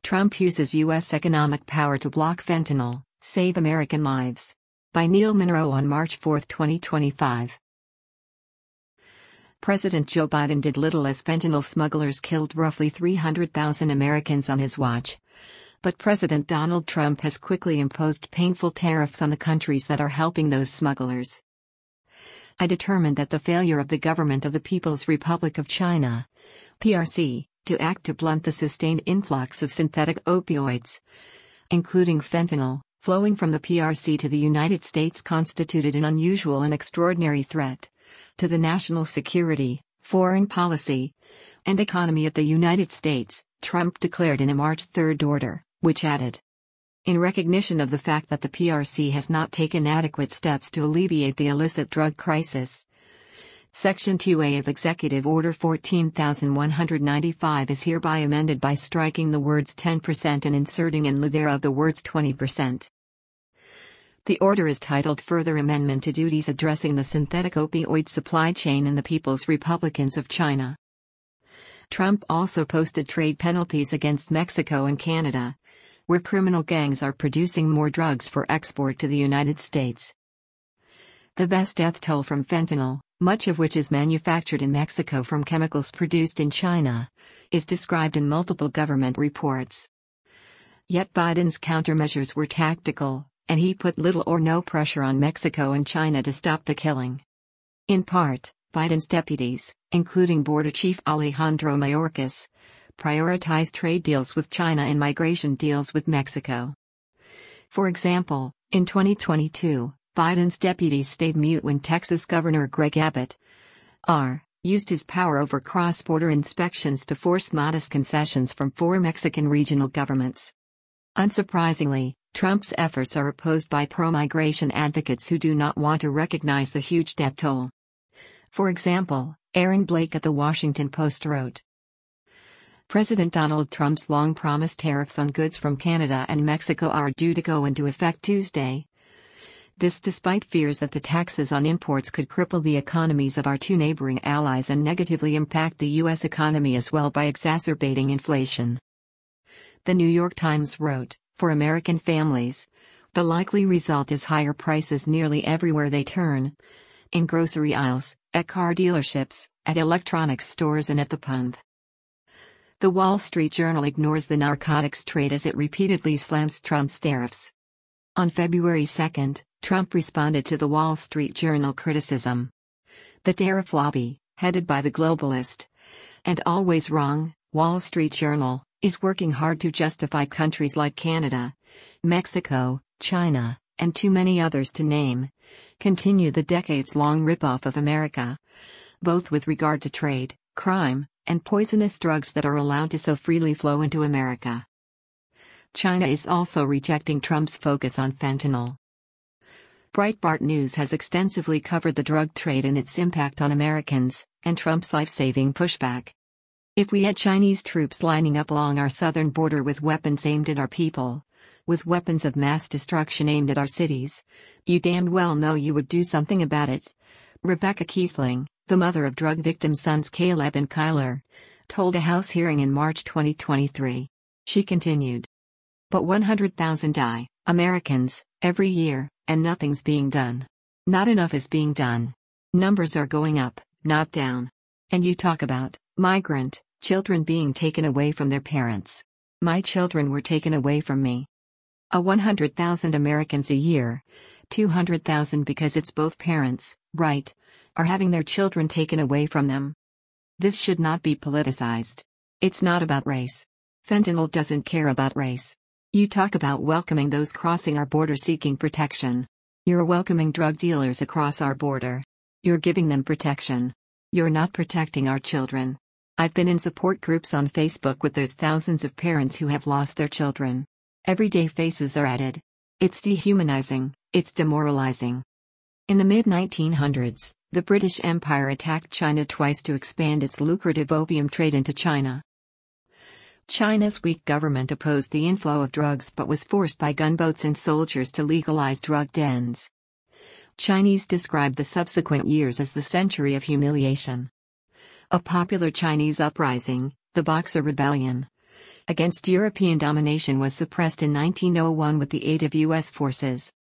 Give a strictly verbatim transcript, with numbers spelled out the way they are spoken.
Trump uses U S economic power to block fentanyl, save American lives. By Neil Monroe on March fourth, twenty twenty-five. President Joe Biden did little as fentanyl smugglers killed roughly three hundred thousand Americans on his watch. But President Donald Trump has quickly imposed painful tariffs on the countries that are helping those smugglers. I determined that the failure of the government of the People's Republic of China, P R C, to act to blunt the sustained influx of synthetic opioids, including fentanyl, flowing from the P R C to the United States constituted an unusual and extraordinary threat to the national security, foreign policy, and economy of the United States, Trump declared in a March third order, which added, in recognition of the fact that the P R C has not taken adequate steps to alleviate the illicit drug crisis. Section two A of Executive Order fourteen thousand one hundred ninety-five is hereby amended by striking the words ten percent and inserting in lieu thereof the words twenty percent. The order is titled Further Amendment to Duties Addressing the Synthetic Opioid Supply Chain in the People's Republicans of China. Trump also posted trade penalties against Mexico and Canada, where criminal gangs are producing more drugs for export to the United States. The best death toll from fentanyl, much of which is manufactured in Mexico from chemicals produced in China, is described in multiple government reports. Yet Biden's countermeasures were tactical, and he put little or no pressure on Mexico and China to stop the killing. In part, Biden's deputies, including Border Chief Alejandro Mayorkas, prioritized trade deals with China and migration deals with Mexico. For example, in twenty twenty-two, Biden's deputies stayed mute when Texas Governor Greg Abbott R. used his power over cross-border inspections to force modest concessions from four Mexican regional governments. Unsurprisingly, Trump's efforts are opposed by pro-migration advocates who do not want to recognize the huge death toll. For example, Aaron Blake at The Washington Post wrote, President Donald Trump's long-promised tariffs on goods from Canada and Mexico are due to go into effect Tuesday. This despite fears that the taxes on imports could cripple the economies of our two neighboring allies and negatively impact the U S economy as well by exacerbating inflation. The New York Times wrote, for American families, the likely result is higher prices nearly everywhere they turn. In grocery aisles, at car dealerships, at electronics stores and at the pump. The Wall Street Journal ignores the narcotics trade as it repeatedly slams Trump's tariffs. On February second, Trump responded to the Wall Street Journal criticism. The tariff lobby, headed by the globalist and always wrong Wall Street Journal, is working hard to justify countries like Canada, Mexico, China, and too many others to name, continue the decades-long ripoff of America, both with regard to trade, crime, and poisonous drugs that are allowed to so freely flow into America. China is also rejecting Trump's focus on fentanyl. Breitbart News has extensively covered the drug trade and its impact on Americans, and Trump's life-saving pushback. If we had Chinese troops lining up along our southern border with weapons aimed at our people, with weapons of mass destruction aimed at our cities, you damned well know you would do something about it. Rebecca Kiesling, the mother of drug victim sons Caleb and Kyler, told a House hearing in March twenty twenty-three. She continued. But one hundred thousand die, Americans, every year, and nothing's being done. Not enough is being done. Numbers are going up, not down. And you talk about migrant children being taken away from their parents. My children were taken away from me. A one hundred thousand Americans a year, two hundred thousand because it's both parents, right, are having their children taken away from them. This should not be politicized. It's not about race. Fentanyl doesn't care about race. You talk about welcoming those crossing our border seeking protection. You're welcoming drug dealers across our border. You're giving them protection. You're not protecting our children. I've been in support groups on Facebook with those thousands of parents who have lost their children. Everyday faces are added. It's dehumanizing, it's demoralizing. In the mid nineteen hundreds, the British Empire attacked China twice to expand its lucrative opium trade into China. China's weak government opposed the inflow of drugs but was forced by gunboats and soldiers to legalize drug dens. Chinese described the subsequent years as the century of humiliation. A popular Chinese uprising, the Boxer Rebellion, against European domination was suppressed in nineteen oh one with the aid of U S forces.